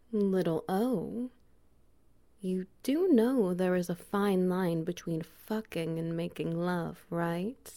Little O, you do know there is a fine line between fucking and making love, right?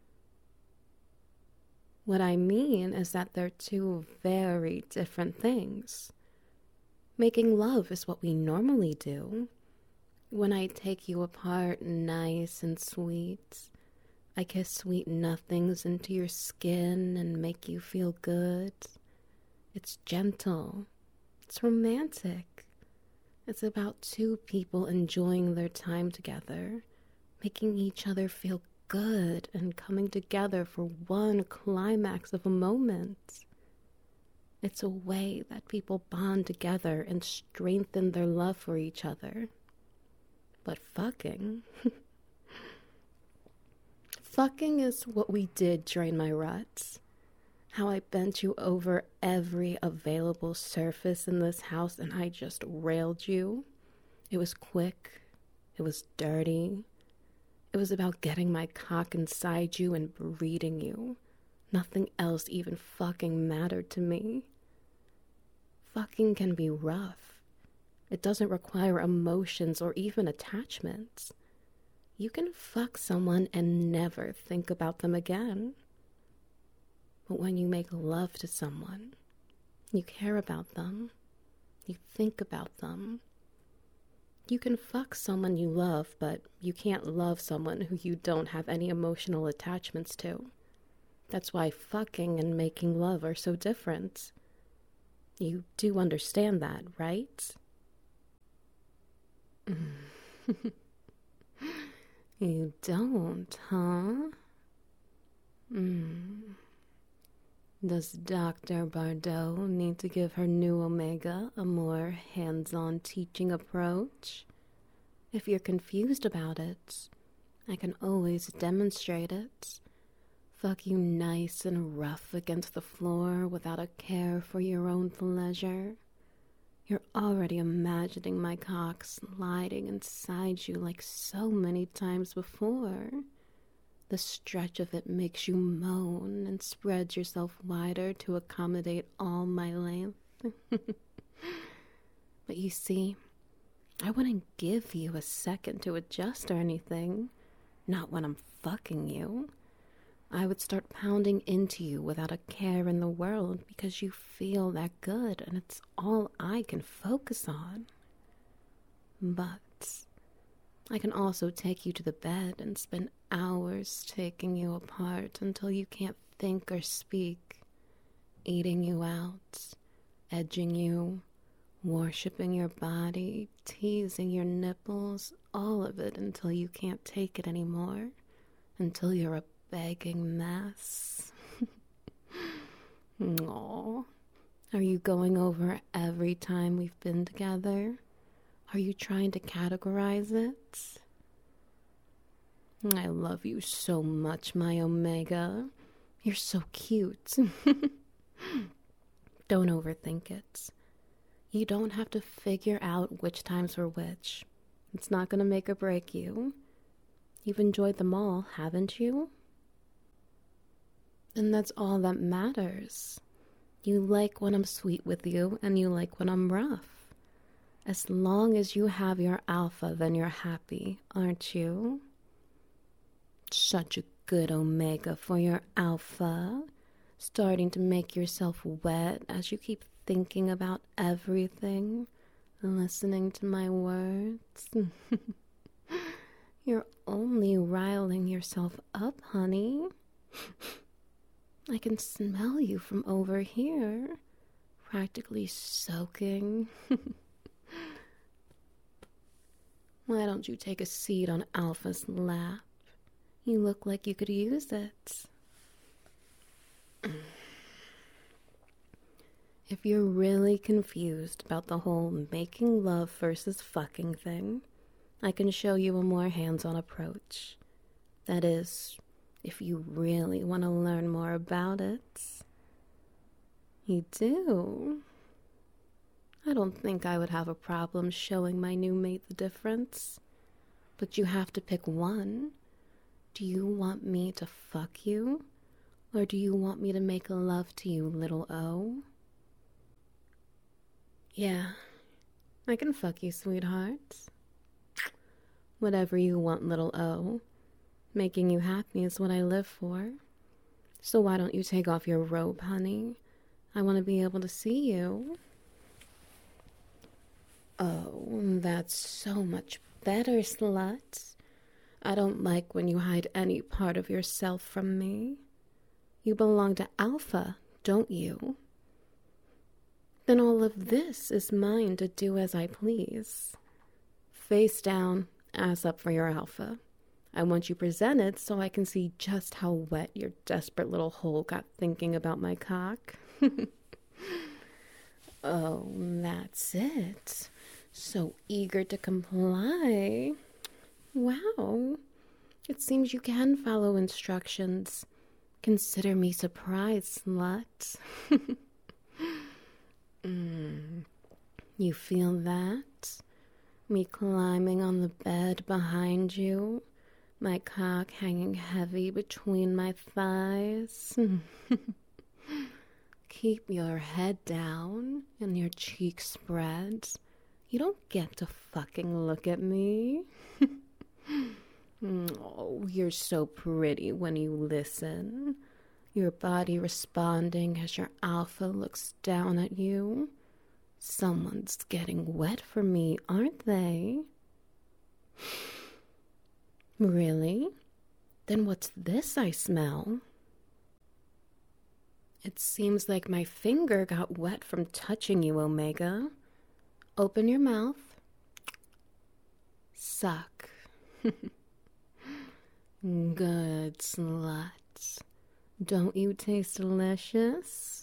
What I mean is that they're two very different things. Making love is what we normally do. When I take you apart nice and sweet, I kiss sweet nothings into your skin and make you feel good. It's gentle. It's romantic. It's about two people enjoying their time together, making each other feel good and coming together for one climax of a moment. It's a way that people bond together and strengthen their love for each other. But fucking. Fucking is what we did during my ruts. How I bent you over every available surface in this house and I just railed you. It was quick. It was dirty. It was about getting my cock inside you and breeding you. Nothing else even fucking mattered to me. Fucking can be rough. It doesn't require emotions or even attachments. You can fuck someone and never think about them again. But when you make love to someone, you care about them. You think about them. You can fuck someone you love, but you can't love someone who you don't have any emotional attachments to. That's why fucking and making love are so different. You do understand that, right? You don't, huh? Does Dr. Bardot need to give her new Omega a more hands-on teaching approach? If you're confused about it, I can always demonstrate it. Fuck you nice and rough against the floor without a care for your own pleasure. You're already imagining my cock sliding inside you like so many times before. The stretch of it makes you moan and spread yourself wider to accommodate all my length. But you see, I wouldn't give you a second to adjust or anything. Not when I'm fucking you. I would start pounding into you without a care in the world because you feel that good and it's all I can focus on. But I can also take you to the bed and spend hours taking you apart until you can't think or speak, eating you out, edging you, worshipping your body, teasing your nipples, all of it until you can't take it anymore, until you're a begging mess. Aw. Are you going over every time we've been together? Are you trying to categorize it? I love you so much, my Omega. You're so cute. Don't overthink it. You don't have to figure out which times were which. It's not gonna make or break you. You've enjoyed them all, haven't you? And that's all that matters. You like when I'm sweet with you, and you like when I'm rough. As long as you have your alpha, then you're happy, aren't you? Such a good Omega for your alpha. Starting to make yourself wet as you keep thinking about everything, listening to my words. You're only riling yourself up, honey. I can smell you from over here, practically soaking. Why don't you take a seat on Alpha's lap? You look like you could use it. If you're really confused about the whole making love versus fucking thing, I can show you a more hands-on approach. That is, if you really want to learn more about it. You do? I don't think I would have a problem showing my new mate the difference. But you have to pick one. Do you want me to fuck you? Or do you want me to make love to you, little O? Yeah, I can fuck you, sweetheart. Whatever you want, little O. Making you happy is what I live for. So why don't you take off your robe, honey? I want to be able to see you. Oh, that's so much better, slut. I don't like when you hide any part of yourself from me. You belong to Alpha, don't you? Then all of this is mine to do as I please. Face down, ass up for your Alpha. I want you presented so I can see just how wet your desperate little hole got thinking about my cock. Oh, that's it. So eager to comply. Wow. It seems you can follow instructions. Consider me surprised, slut. You feel that? Me climbing on the bed behind you, my cock hanging heavy between my thighs. Keep your head down and your cheeks spread. You don't get to fucking look at me. Oh, you're so pretty when you listen. Your body responding as your Alpha looks down at you. Someone's getting wet for me, aren't they? Really? Then what's this I smell? It seems like my finger got wet from touching you, Omega. Open your mouth. Suck. Good slut. Don't you taste delicious?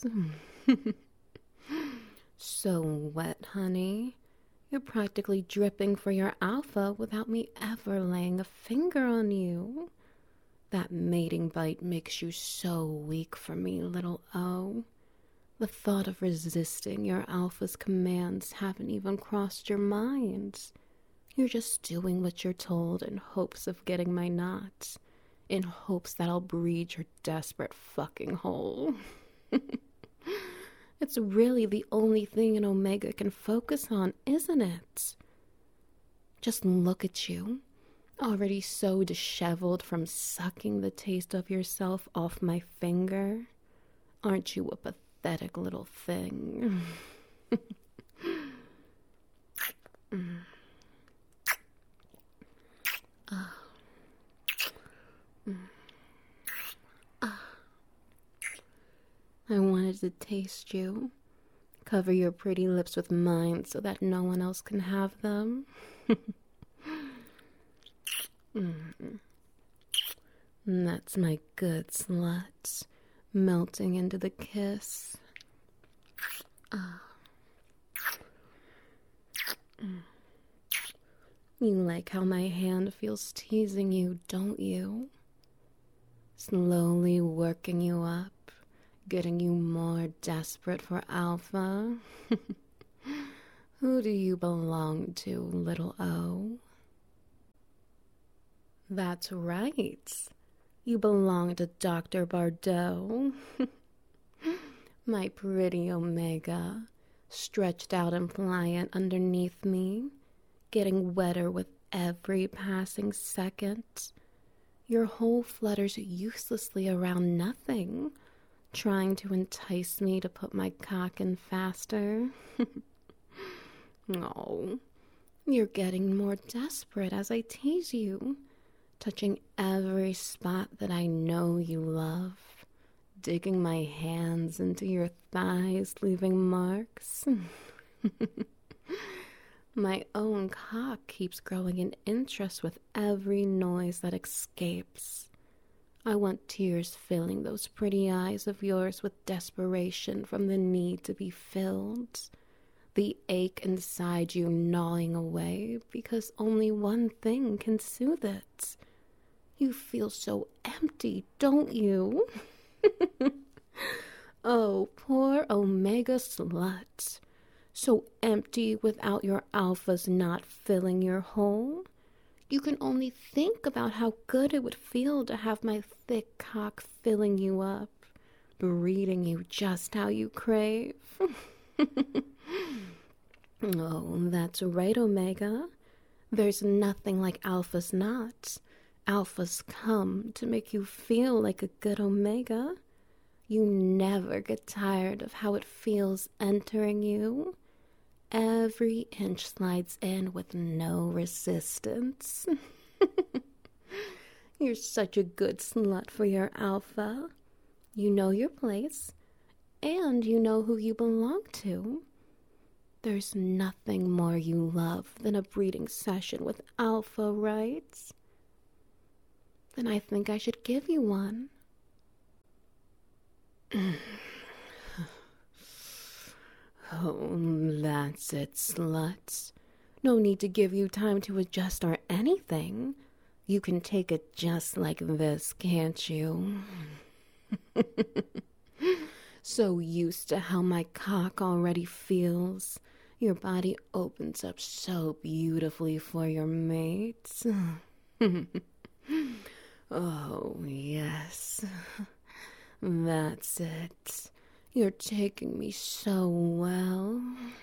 So wet, honey. You're practically dripping for your Alpha without me ever laying a finger on you. That mating bite makes you so weak for me, little O. The thought of resisting your Alpha's commands haven't even crossed your mind. You're just doing what you're told in hopes of getting my knot, in hopes that I'll breed your desperate fucking hole. It's really the only thing an Omega can focus on, isn't it? Just look at you, already so disheveled from sucking the taste of yourself off my finger. Aren't you a pathetic little thing? I wanted to taste you. Cover your pretty lips with mine so that no one else can have them. That's my good slut, melting into the kiss. You like how my hand feels teasing you, don't you? Slowly working you up, getting you more desperate for Alpha. Who do you belong to, little O? That's right. You belong to Dr. Bardot. My pretty Omega, stretched out and pliant underneath me, getting wetter with every passing second. Your hole flutters uselessly around nothing, trying to entice me to put my cock in faster. Oh, you're getting more desperate as I tease you, touching every spot that I know you love, digging my hands into your thighs, leaving marks. My own cock keeps growing in interest with every noise that escapes. I want tears filling those pretty eyes of yours with desperation from the need to be filled. The ache inside you gnawing away because only one thing can soothe it. You feel so empty, don't you? Oh, poor Omega slut. So empty without your Alphas not filling your hole. You can only think about how good it would feel to have my thick cock filling you up, breeding you just how you crave. Oh, that's right, Omega. There's nothing like Alpha's not. Alphas come to make you feel like a good Omega. You never get tired of how it feels entering you. Every inch slides in with no resistance. You're such a good slut for your alpha. You know your place, and you know who you belong to. There's nothing more you love than a breeding session with alpha, right? Then I think I should give you one. Oh, that's it, sluts. No need to give you time to adjust or anything. You can take it just like this, can't you? So used to how my cock already feels. Your body opens up so beautifully for your mates. Oh, yes. That's it. You're taking me so well.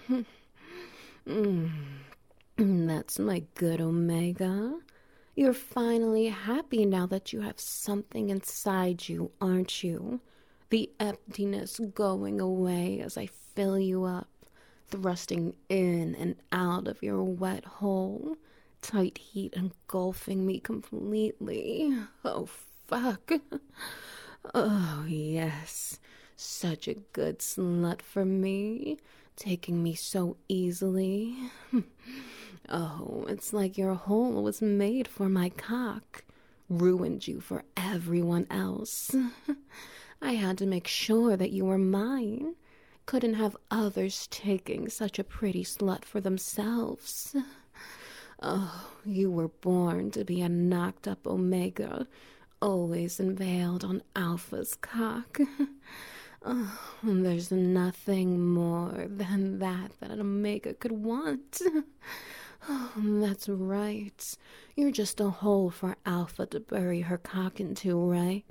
That's my good Omega. You're finally happy now that you have something inside you, aren't you? The emptiness going away as I fill you up, thrusting in and out of your wet hole, tight heat engulfing me completely. Oh, fuck. Oh, yes. Such a good slut for me, taking me so easily. Oh, it's like your hole was made for my cock. Ruined you for everyone else. I had to make sure that you were mine. Couldn't have others taking such a pretty slut for themselves. Oh, you were born to be a knocked up Omega, always unveiled on Alpha's cock. Oh, there's nothing more than that an Omega could want. Oh, that's right. You're just a hole for Alpha to bury her cock into, right?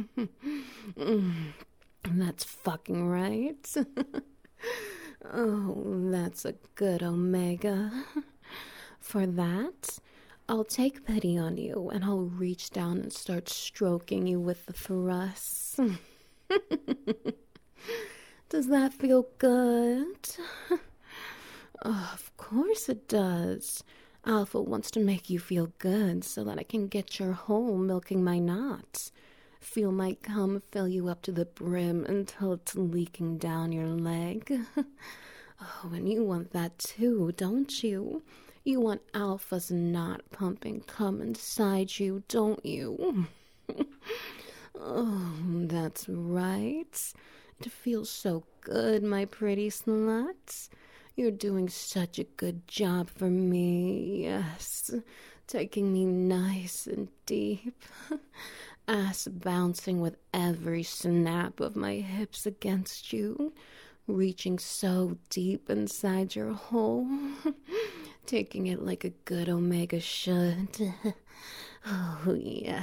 That's fucking right. Oh, that's a good Omega. For that, I'll take pity on you and I'll reach down and start stroking you with the thrusts. Does that feel good? Oh, of course it does. Alpha wants to make you feel good so that I can get your hole milking my knots. Feel my cum fill you up to the brim until it's leaking down your leg. Oh, and you want that too, don't you? You want Alpha's knot pumping cum inside you, don't you? Oh, that's right. It feels so good, my pretty sluts. You're doing such a good job for me, yes. Taking me nice and deep. Ass bouncing with every snap of my hips against you. Reaching so deep inside your hole. Taking it like a good Omega should. Oh, yeah.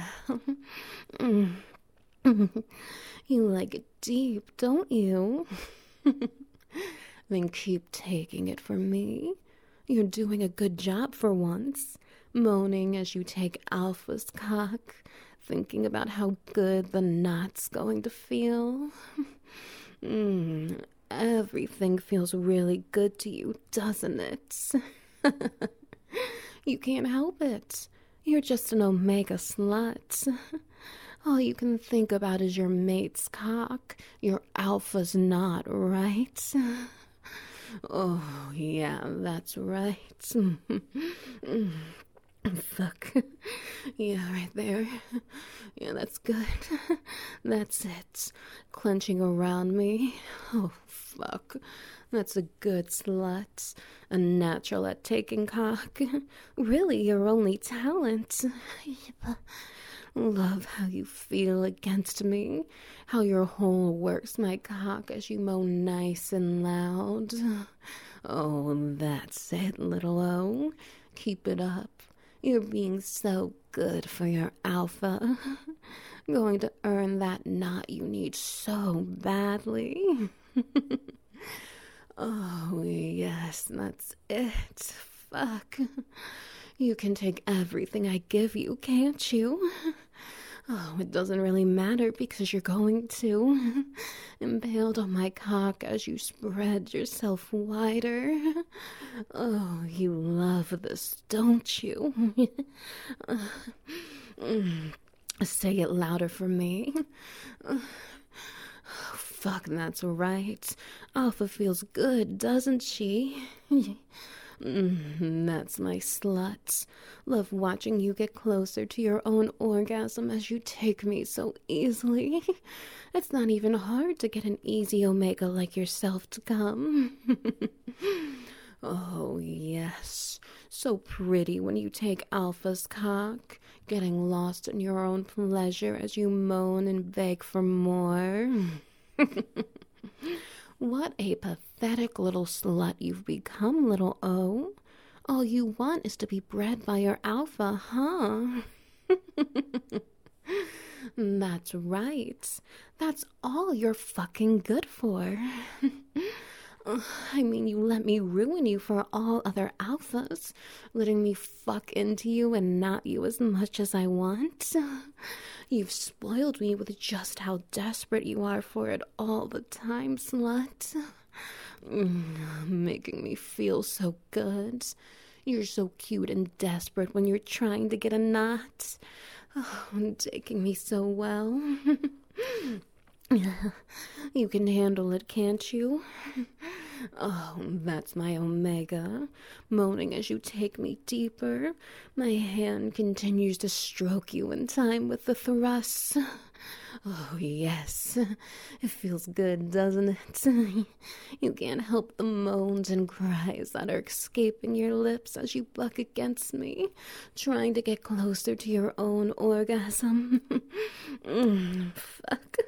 You like it deep, don't you? Then keep taking it for me. You're doing a good job for once. Moaning as you take Alpha's cock, thinking about how good the knot's going to feel. Everything feels really good to you, doesn't it? You can't help it. You're just an Omega slut. All you can think about is your mate's cock, your Alpha's knot, right? Oh, yeah, that's right. Fuck. Yeah, right there. Yeah, that's good. That's it. Clenching around me. Oh, fuck. That's a good slut. A natural at taking cock. Really your only talent. Love how you feel against me. How your hole works my cock as you moan nice and loud. Oh, that's it, little O. Keep it up. You're being so good for your Alpha. Going to earn that knot you need so badly. Oh, yes. yes, that's it. Fuck. You can take everything I give you, can't you? Oh, it doesn't really matter because you're going to. Impaled on my cock as you spread yourself wider. Oh, you love this, don't you? Say it louder for me. Fuck, that's right. Alpha feels good, doesn't she? That's my sluts. Love watching you get closer to your own orgasm as you take me so easily. It's not even hard to get an easy omega like yourself to come. Oh, yes. So pretty when you take Alpha's cock, getting lost in your own pleasure as you moan and beg for more. What a pathetic little slut you've become, little O. All you want is to be bred by your Alpha, huh? That's right. That's all you're fucking good for. I mean, you let me ruin you for all other alphas, letting me fuck into you and not you as much as I want. You've spoiled me with just how desperate you are for it all the time, slut. Making me feel so good. You're so cute and desperate when you're trying to get a knot. Oh, and taking me so well. You can handle it, can't you? Oh, that's my omega. Moaning as you take me deeper, my hand continues to stroke you in time with the thrusts. Oh, yes. It feels good, doesn't it? You can't help the moans and cries that are escaping your lips as you buck against me, trying to get closer to your own orgasm. Fuck.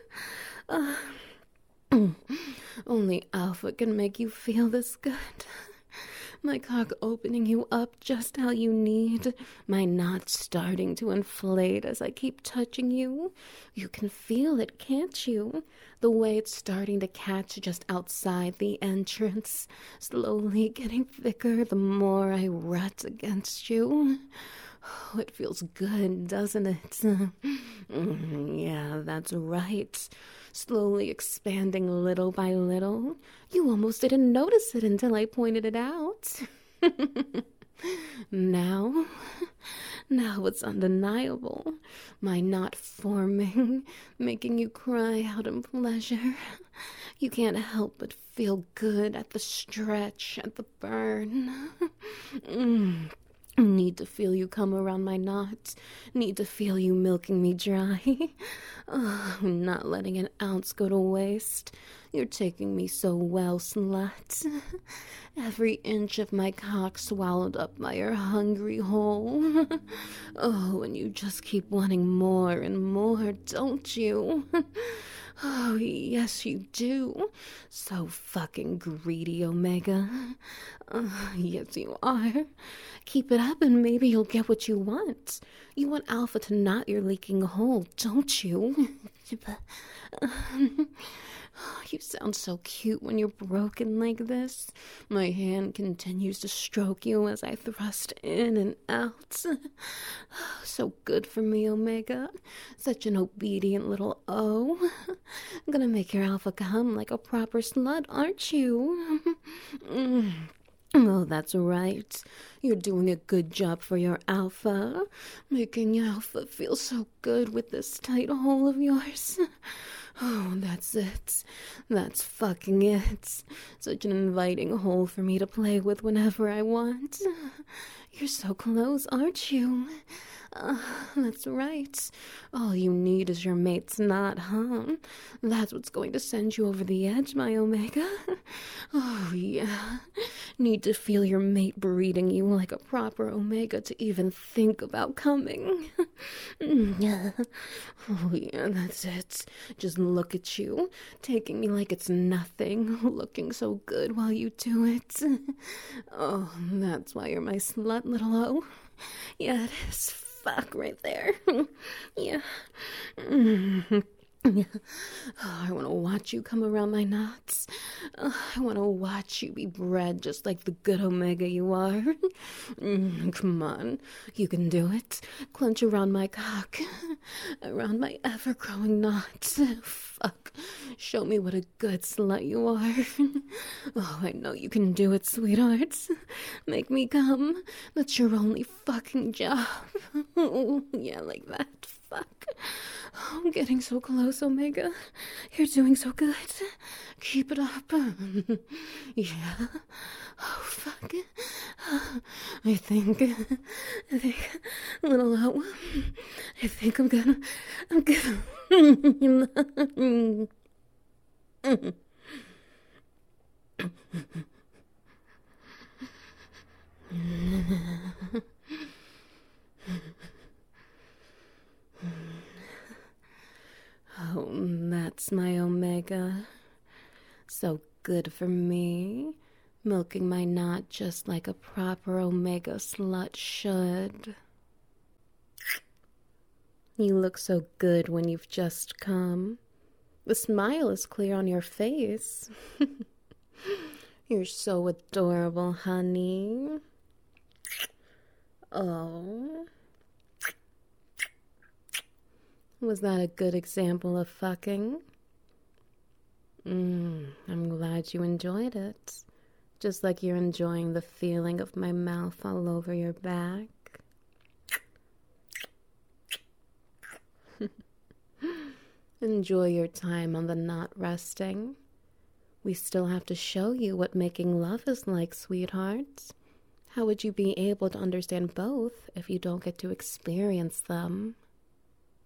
Only Alpha can make you feel this good. My cock opening you up just how you need. My knot starting to inflate as I keep touching you. You can feel it, can't you? The way it's starting to catch just outside the entrance. Slowly getting thicker the more I rut against you. Oh, it feels good, doesn't it? Yeah, that's right. Slowly expanding little by little. You almost didn't notice it until I pointed it out. Now it's undeniable. My knot forming, making you cry out in pleasure. You can't help but feel good at the stretch, at the burn. Need to feel you come around my knot. Need to feel you milking me dry. Oh, not letting an ounce go to waste. You're taking me so well, slut. Every inch of my cock swallowed up by your hungry hole. Oh, and you just keep wanting more and more, don't you? Oh, yes, you do. So fucking greedy, Omega. Yes, you are. Keep it up and maybe you'll get what you want. You want Alpha to knot your leaking hole, don't you? You sound so cute when you're broken like this. My hand continues to stroke you as I thrust in and out. So good for me, Omega. Such an obedient little O. I'm gonna make your Alpha come like a proper slut, aren't you? Oh, that's right. You're doing a good job for your Alpha. Making Alpha feel so good with this tight hole of yours. Oh, that's it. That's fucking it. Such an inviting hole for me to play with whenever I want. You're so close, aren't you? That's right. All you need is your mate's knot, huh? That's what's going to send you over the edge, my Omega. Oh, yeah. Need to feel your mate breeding you like a proper Omega to even think about coming. Oh, yeah, that's it. Just look at you, taking me like it's nothing, looking so good while you do it. Oh, that's why you're my slut, little O. Yeah, it is. Fuck right there. Yeah. Oh, I want to watch you come around my knots. I want to watch you be bred just like the good Omega you are. Come on, you can do it. Clench around my cock, around my ever-growing knots. Fuck, show me what a good slut you are. Oh, I know you can do it, sweetheart. Make me come. That's your only fucking job. Yeah, like that. Fuck. I'm getting so close, Omega. You're doing so good. Keep it up. Yeah. Oh, fuck. I think a little out. I think I'm gonna. Oh, that's my Omega. So good for me. Milking my knot just like a proper Omega slut should. You look so good when you've just come. The smile is clear on your face. You're so adorable, honey. Oh. Was that a good example of fucking? I'm glad you enjoyed it. Just like you're enjoying the feeling of my mouth all over your back. Enjoy your time on the knot resting. We still have to show you what making love is like, sweetheart. How would you be able to understand both if you don't get to experience them?